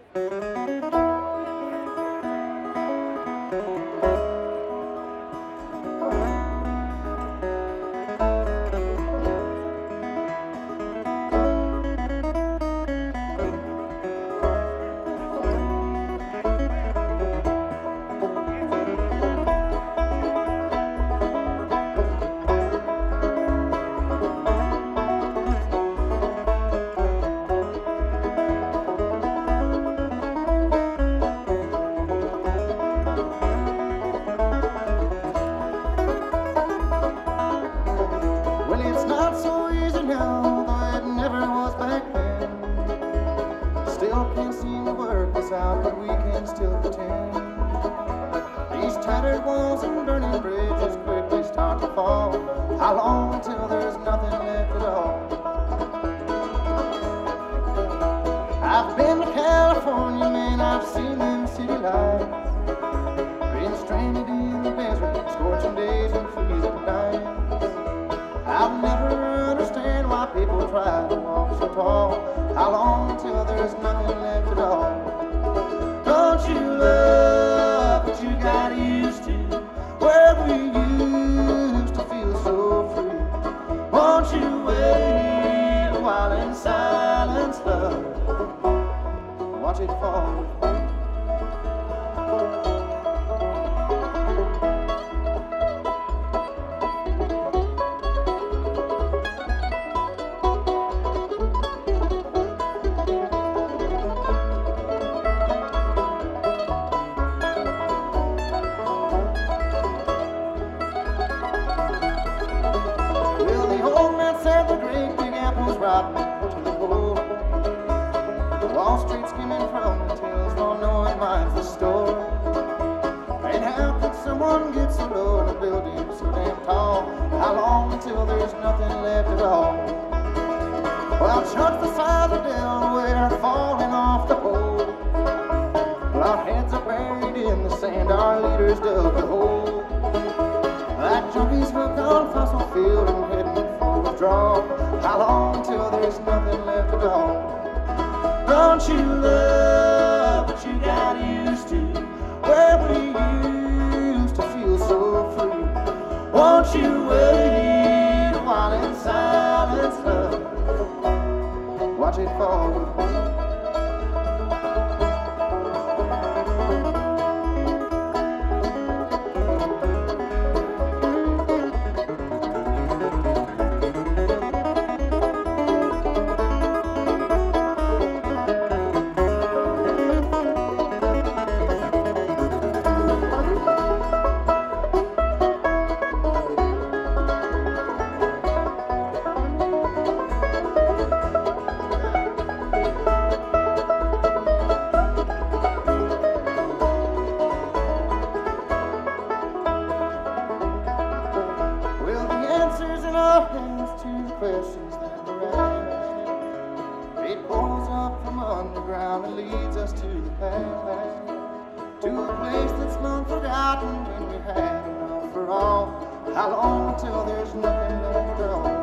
Out, but we can still pretend. These tattered walls and burning bridges quickly start to fall. How long until there's nothing left at all? I've been to California, man, I've seen them city lights. Been stranded in the desert, scorching days and freezing nights. I'll never understand why people try to walk so tall. How long until there's nothing left at all? Don't you love what you got used to, where we used to feel so free? Won't you wait a while in silence, love? Watch it fall. Rotten to the core. Wall Street skimming from the tills while no one minds the store. And how could someone get so low in a building so damn tall? How long until there's nothing left at all? Well, chunks the size of Delaware falling off the pole. Well, our heads are buried in the sand, our leaders dug the hole. Like junkies hooked on fossil fuel and heading for withdrawal. How long until there's nothing left at all? Don't you love what you got used to, where we used to feel so free? Won't you wait a while in silence, love? Watch it fall with me. Hands to the questions that were asked. It pulls up from underground and leads us to the past, to a place that's long forgotten when we had enough for all. How long until there's nothing left at all?